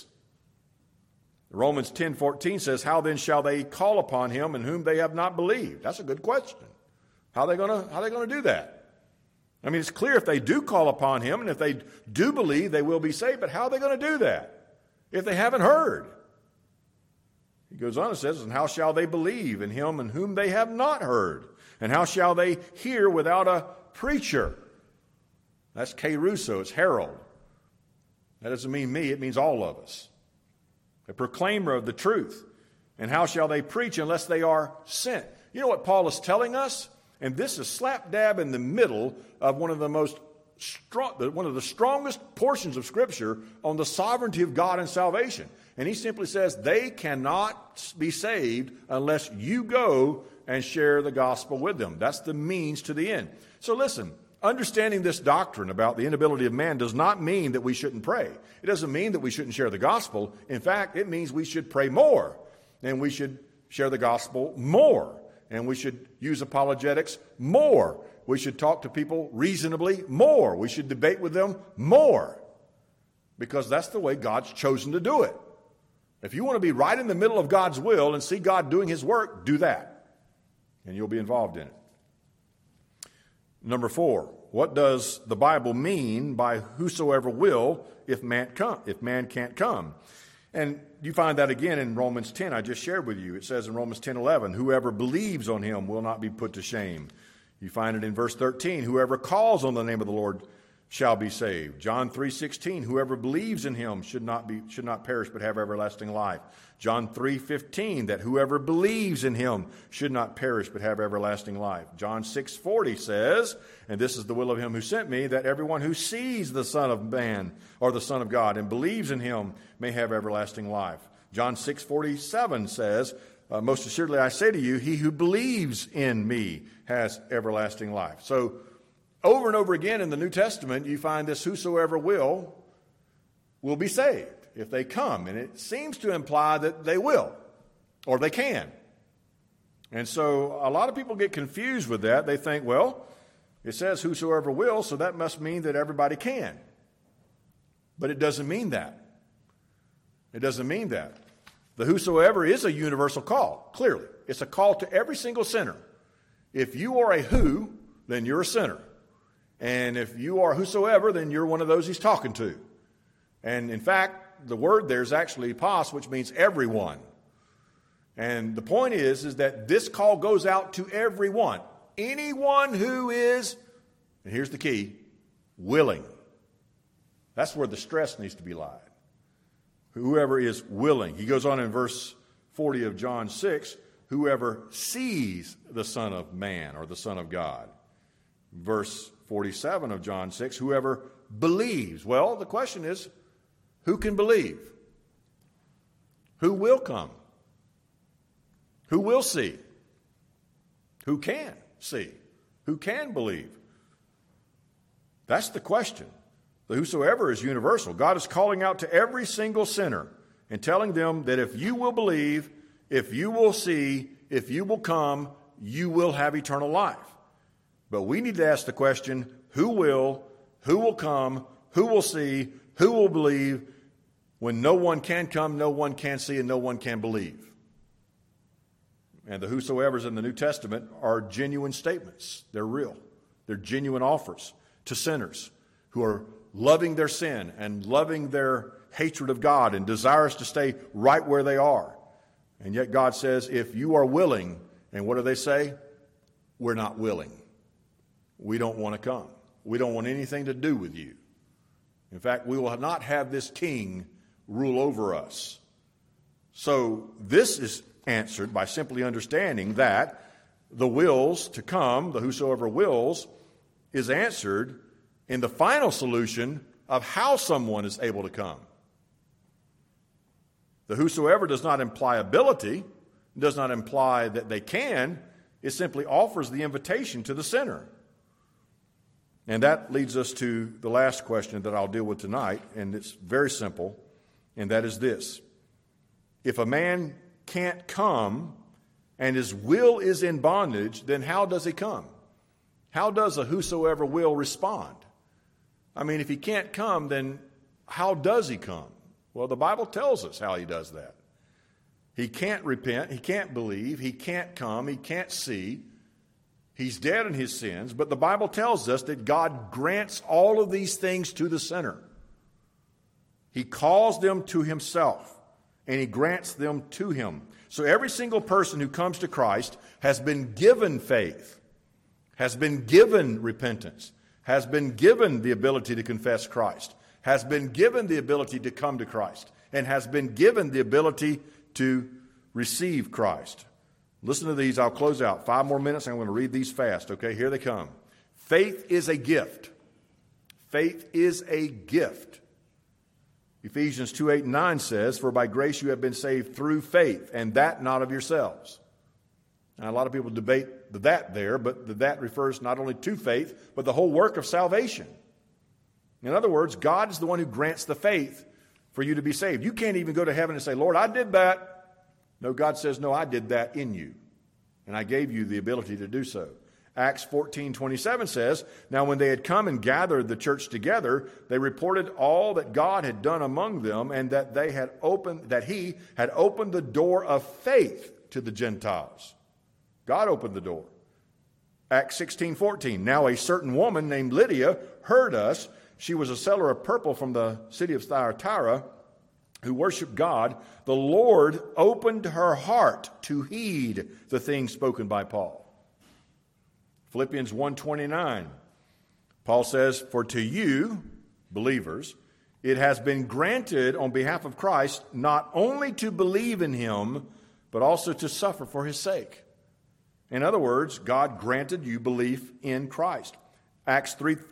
Romans 10:14 says, "How then shall they call upon him in whom they have not believed?" That's a good question. How are they going to do that? I mean, it's clear if they do call upon him and if they do believe, they will be saved. But how are they going to do that if they haven't heard? He goes on and says, "And how shall they believe in him in whom they have not heard? And how shall they hear without a preacher?" That's kerusso, it's herald. That doesn't mean me, it means all of us. A proclaimer of the truth. And how shall they preach unless they are sent? You know what Paul is telling us? And this is slap dab in the middle of one of the strongest portions of Scripture on the sovereignty of God and salvation. And he simply says they cannot be saved unless you go and share the gospel with them. That's the means to the end. So listen, understanding this doctrine about the inability of man does not mean that we shouldn't pray. It doesn't mean that we shouldn't share the gospel. In fact, it means we should pray more, and we should share the gospel more, and we should use apologetics more. We should talk to people reasonably more. We should debate with them more, because that's the way God's chosen to do it. If you want to be right in the middle of God's will and see God doing his work, do that, and you'll be involved in it. Number 4, what does the Bible mean by whosoever will if man can't come? And you find that again in Romans 10, I just shared with you. It says in Romans 10:11, "Whoever believes on him will not be put to shame." You find it in verse 13, "Whoever calls on the name of the Lord shall be saved." John 3:16, "Whoever believes in him should not perish but have everlasting life." John 3:15, that whoever believes in him should not perish but have everlasting life. John 6:40 says, "And this is the will of him who sent me, that everyone who sees the Son of Man or the Son of God and believes in him may have everlasting life." John 6:47 says, "Most assuredly I say to you, he who believes in me has everlasting life." So over and over again in the New Testament, you find this whosoever will be saved if they come. And it seems to imply that they will, or they can. And so a lot of people get confused with that. They think, well, it says whosoever will, so that must mean that everybody can. But it doesn't mean that. It doesn't mean that. The whosoever is a universal call, clearly. It's a call to every single sinner. If you are a who, then you're a sinner. And if you are whosoever, then you're one of those he's talking to. And in fact, the word there is actually pas, which means everyone. And the point is that this call goes out to everyone. Anyone who is, and here's the key, willing. That's where the stress needs to be laid. Whoever is willing. He goes on in verse 40 of John 6, "Whoever sees the Son of Man or the Son of God." Verse 47 of John 6, "Whoever believes." Well, the question is, who can believe? Who will come? Who will see? Who can see? Who can believe? That's the question. The whosoever is universal. God is calling out to every single sinner and telling them that if you will believe, if you will see, if you will come, you will have eternal life. But we need to ask the question, who will come, who will see, who will believe, when no one can come, no one can see, and no one can believe. And the whosoevers in the New Testament are genuine statements. They're real. They're genuine offers to sinners who are loving their sin and loving their hatred of God and desirous to stay right where they are. And yet God says, if you are willing, and what do they say? We're not willing. We don't want to come. We don't want anything to do with you. In fact, we will not have this king rule over us. So this is answered by simply understanding that the wills to come, the whosoever wills, is answered in the final solution of how someone is able to come. The whosoever does not imply ability, does not imply that they can. It simply offers the invitation to the sinner. And that leads us to the last question that I'll deal with tonight, and it's very simple, and that is this. If a man can't come, and his will is in bondage, then how does he come? How does a whosoever will respond? I mean, if he can't come, then how does he come? Well, the Bible tells us how he does that. He can't repent, he can't believe, he can't come, he can't see. He's dead in his sins, but the Bible tells us that God grants all of these things to the sinner. He calls them to himself, and he grants them to him. So every single person who comes to Christ has been given faith, has been given repentance, has been given the ability to confess Christ, has been given the ability to come to Christ, and has been given the ability to receive Christ. Listen to these. I'll close out. 5 more minutes. I'm going to read these fast. Okay, here they come. Faith is a gift. Faith is a gift. Ephesians 2:8-9 says, "For by grace you have been saved through faith, and that not of yourselves." Now, a lot of people debate the "that" there, but the "that" refers not only to faith, but the whole work of salvation. In other words, God is the one who grants the faith for you to be saved. You can't even go to heaven and say, "Lord, I did that." No, God says, "No, I did that in you, and I gave you the ability to do so." Acts 14:27 says, "Now when they had come and gathered the church together, they reported all that God had done among them, and that he had opened the door of faith to the Gentiles." God opened the door. Acts 16:14, "Now a certain woman named Lydia heard us. She was a seller of purple from the city of Thyatira, who worshiped God. The Lord opened her heart to heed the things spoken by Paul." Philippians 1:29, Paul says, "For to you, believers, it has been granted on behalf of Christ not only to believe in him, but also to suffer for his sake." In other words, God granted you belief in Christ. Acts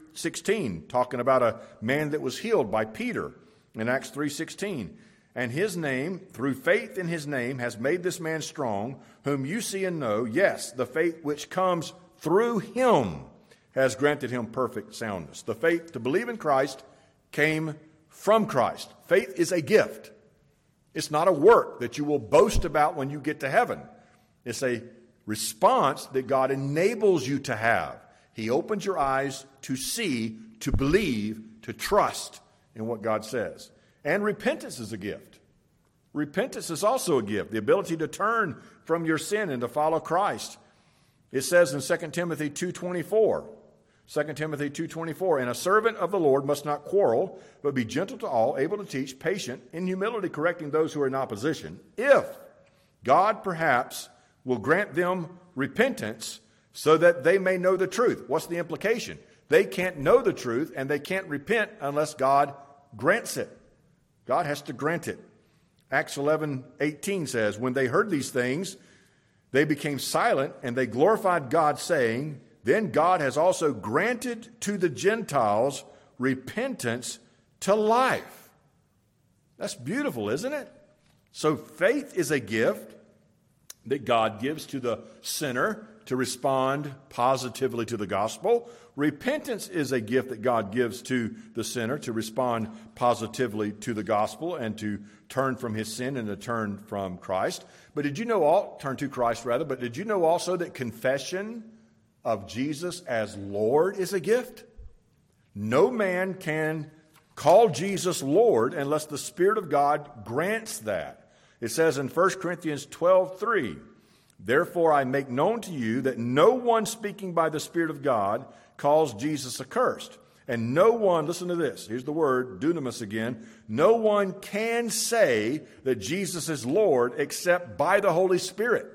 3:16, talking about a man that was healed by Peter in Acts 3:16. "And his name, through faith in his name, has made this man strong, whom you see and know. Yes, the faith which comes through him has granted him perfect soundness." The faith to believe in Christ came from Christ. Faith is a gift. It's not a work that you will boast about when you get to heaven. It's a response that God enables you to have. He opens your eyes to see, to believe, to trust in what God says. And repentance is a gift. Repentance is also a gift, the ability to turn from your sin and to follow Christ. It says in 2 Timothy 2:24, 2 Timothy 2:24, "And a servant of the Lord must not quarrel, but be gentle to all, able to teach, patient, in humility correcting those who are in opposition, if God perhaps will grant them repentance so that they may know the truth." What's the implication? They can't know the truth and they can't repent unless God grants it. God has to grant it. Acts 11:18 says, "When they heard these things, they became silent, and they glorified God, saying, Then God has also granted to the Gentiles repentance to life." That's beautiful, isn't it? So faith is a gift that God gives to the sinner to respond positively to the gospel. Repentance is a gift that God gives to the sinner to respond positively to the gospel and to turn from his sin and to turn from Christ. But did you know turn to Christ rather, but did you know also that confession of Jesus as Lord is a gift? No man can call Jesus Lord unless the Spirit of God grants that. It says in 1 Corinthians 12:3, "Therefore I make known to you that no one speaking by the Spirit of God calls Jesus accursed. And no one," listen to this, here's the word, dunamis again, "no one can say that Jesus is Lord except by the Holy Spirit."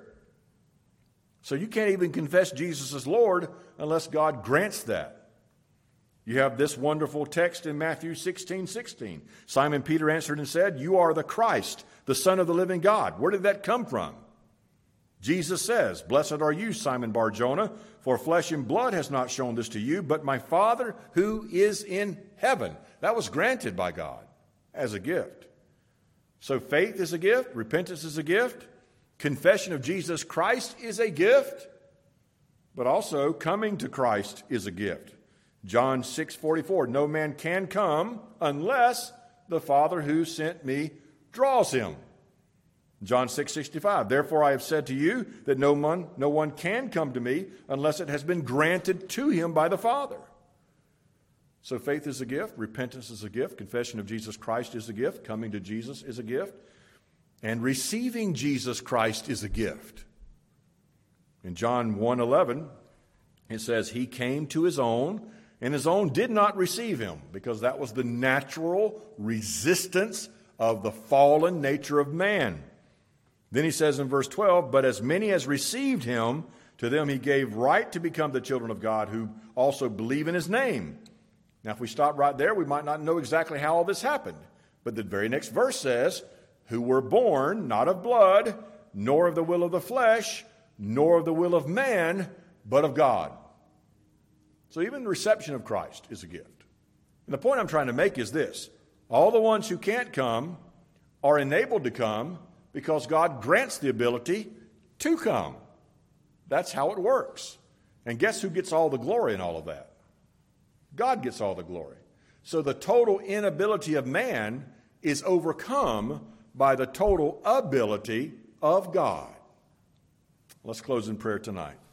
So you can't even confess Jesus as Lord unless God grants that. You have this wonderful text in Matthew 16:16. "Simon Peter answered and said, You are the Christ, the Son of the living God." Where did that come from? Jesus says, "Blessed are you, Simon Bar-Jonah, for flesh and blood has not shown this to you, but my Father who is in heaven." That was granted by God as a gift. So faith is a gift, repentance is a gift, confession of Jesus Christ is a gift, but also coming to Christ is a gift. John 6:44, "No man can come unless the Father who sent me draws him." John 6:65, therefore I have said to you that no one can come to me unless it has been granted to him by the Father. So faith is a gift, repentance is a gift, confession of Jesus Christ is a gift, coming to Jesus is a gift, and receiving Jesus Christ is a gift. In John 1:11, it says, he came to his own, and his own did not receive him, because that was the natural resistance of the fallen nature of man. Then he says in verse 12, but as many as received him, to them he gave right to become the children of God, who also believe in his name. Now, if we stop right there, we might not know exactly how all this happened. But the very next verse says, who were born not of blood, nor of the will of the flesh, nor of the will of man, but of God. So even the reception of Christ is a gift. And the point I'm trying to make is this. All the ones who can't come are enabled to come because God grants the ability to come. That's how it works. And guess who gets all the glory in all of that? God gets all the glory. So the total inability of man is overcome by the total ability of God. Let's close in prayer tonight.